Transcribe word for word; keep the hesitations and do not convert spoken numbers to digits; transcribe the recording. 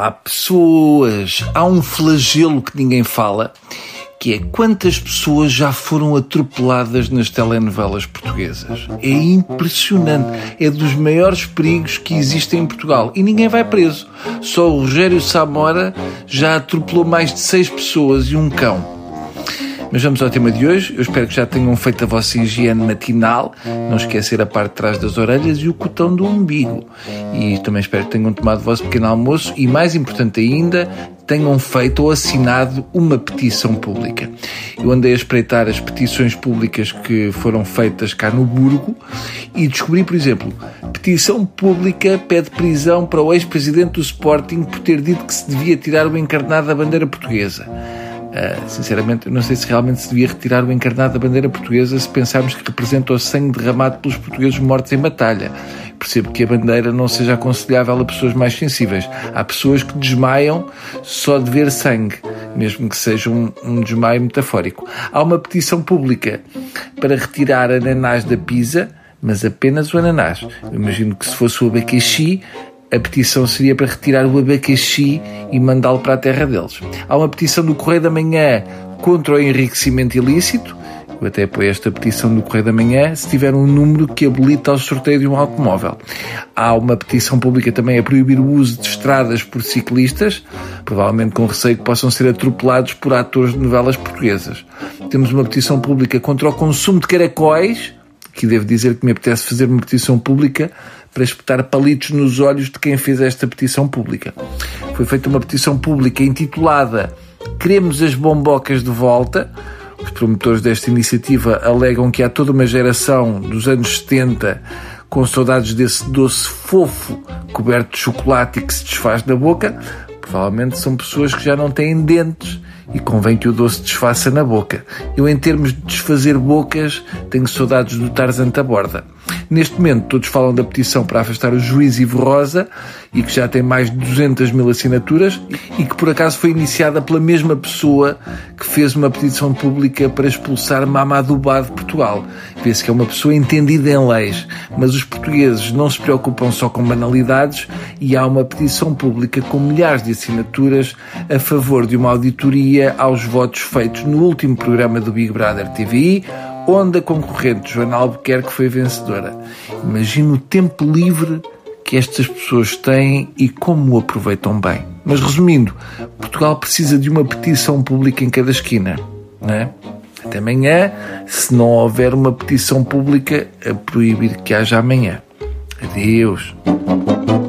há pessoas, há um flagelo que ninguém fala, que é quantas pessoas já foram atropeladas nas telenovelas portuguesas. É impressionante. É dos maiores perigos que existem em Portugal. E ninguém vai preso. Só o Rogério Samora já atropelou mais de seis pessoas e um cão. Mas vamos ao tema de hoje. Eu espero que já tenham feito a vossa higiene matinal. Não esquecer a parte de trás das orelhas e o cotão do umbigo. E também espero que tenham tomado o vosso pequeno almoço e, mais importante ainda, tenham feito ou assinado uma petição pública. Eu andei a espreitar as petições públicas que foram feitas cá no Burgo e descobri, por exemplo, petição pública pede prisão para o ex-presidente do Sporting por ter dito que se devia tirar o encarnado da bandeira portuguesa. Uh, sinceramente, eu não sei se realmente se devia retirar o encarnado da bandeira portuguesa se pensarmos que representa o sangue derramado pelos portugueses mortos em batalha. Percebo que a bandeira não seja aconselhável a pessoas mais sensíveis. Há pessoas que desmaiam só de ver sangue, mesmo que seja um, um desmaio metafórico. Há uma petição pública para retirar ananás da pizza, mas apenas o ananás. Eu imagino que se fosse o abacaxi, a petição seria para retirar o abacaxi e mandá-lo para a terra deles. Há uma petição do Correio da Manhã contra o enriquecimento ilícito. Eu até apoio esta petição do Correio da Manhã se tiver um número que habilita o sorteio de um automóvel. Há uma petição pública também a proibir o uso de estradas por ciclistas, provavelmente com receio que possam ser atropelados por atores de novelas portuguesas. Temos uma petição pública contra o consumo de caracóis, que devo dizer que me apetece fazer uma petição pública para espetar palitos nos olhos de quem fez esta petição pública. Foi feita uma petição pública intitulada Queremos as bombocas de volta. Os promotores desta iniciativa alegam que há toda uma geração dos anos setenta com saudades desse doce fofo coberto de chocolate e que se desfaz na boca. Provavelmente são pessoas que já não têm dentes e convém que o doce desfaça na boca. Eu, em termos de desfazer bocas, tenho saudades do Tarzan da Borda. Neste momento, todos falam da petição para afastar o juiz Ivo Rosa e que já tem mais de duzentas mil assinaturas e que, por acaso, foi iniciada pela mesma pessoa que fez uma petição pública para expulsar Mamadou Ba de Portugal. Vê-se que é uma pessoa entendida em leis, mas os portugueses não se preocupam só com banalidades e há uma petição pública com milhares de assinaturas a favor de uma auditoria aos votos feitos no último programa do Big Brother T V I, onde a concorrente Joana Albuquerque foi vencedora. Imagina o tempo livre que estas pessoas têm e como o aproveitam bem. Mas resumindo, Portugal precisa de uma petição pública em cada esquina, não é? Até amanhã, se não houver uma petição pública a proibir que haja amanhã. Adeus.